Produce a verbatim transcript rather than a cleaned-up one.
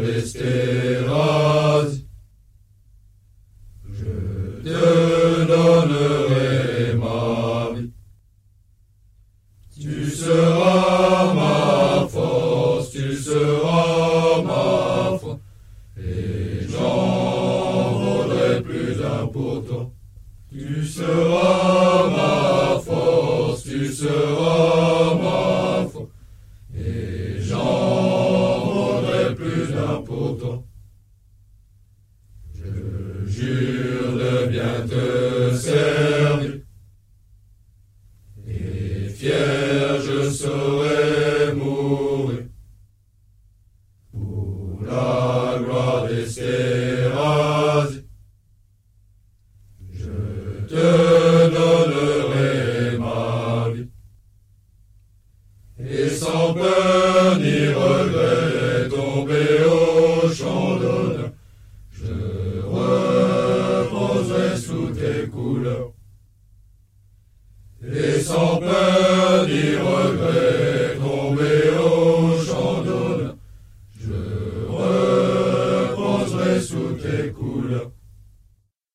d'Esterházy. Je te donnerai ma vie. Tu seras ma force, tu seras ma foi, et j'en vaudrai plus un pour toi. Tu seras ma force, tu seras ma foi, et j'en vaudrai plus d'un pour toi. Je jure de bien te servir, et fier je saurai mourir pour la gloire d'Esterházy. Je te donnerai ma vie, et sans peur ni regret tomber au champ d'honneur, je reposerai sous tes couleurs. Et sans peur